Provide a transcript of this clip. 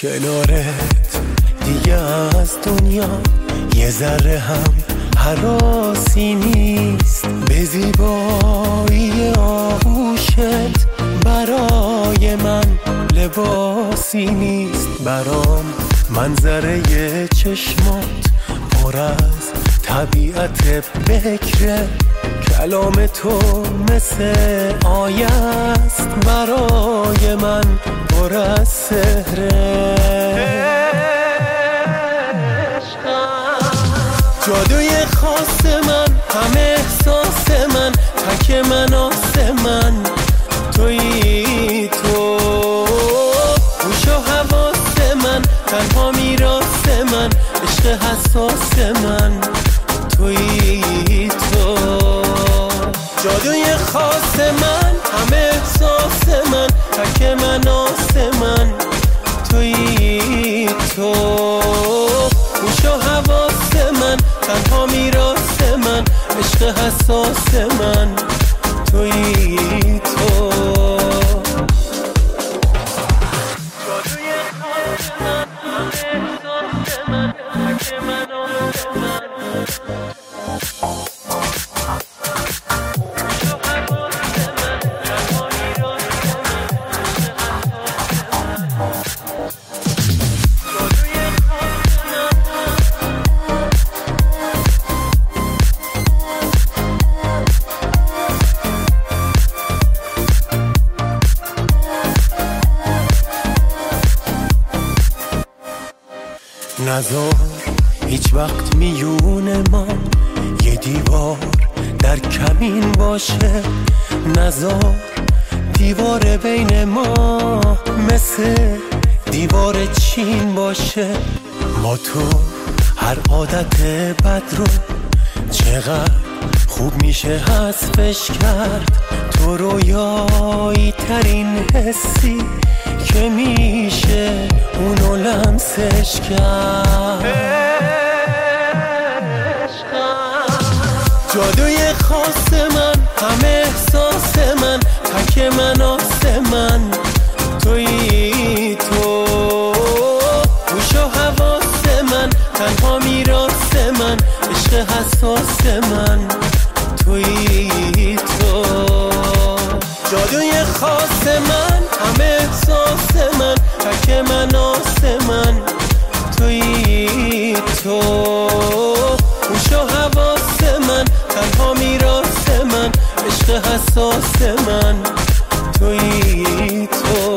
کنارت دیگه از دنیا یه ذره هم هراسی نیست، به زیبایی آغوشت برای من لباسی نیست. برام منظره چشمات پر از طبیعت بکره، کلام تو مثل آیه است برای من پر از سحره. جادوی خاص من، همه احساس من، تک من آسمن تویی تو، گوش و حواس من، تنها میراث من، عشق حساس من تویی تو. جادوی خاص من، همه احساس من، تک من آسمن تویی تو، گوش و حواس من، تنها میراث من، عشق حساس من تویی تو. جادوی خاص من، همه احساس من، تک من آسمن نذار هیچ وقت میون ما یه دیوار در کمین باشه، نذار دیوار بین ما مثل دیوار چین باشه. با تو هر عادت بد رو چقدر خوب میشه حذفش کرد، تو رویایی ترین حسی که میشه اونو لمسش کرد. جادوی خاص من، همه احساس من، تک من آسمن تویی تو، گوش و حواس من، تنها میراث من، عشق حساس من تویی تو. جادوی خاص من، همه احساس من، تک من آسمن تویی تو، گوش و حواس من، تنها میراث من، عشق حساس من تویی تو.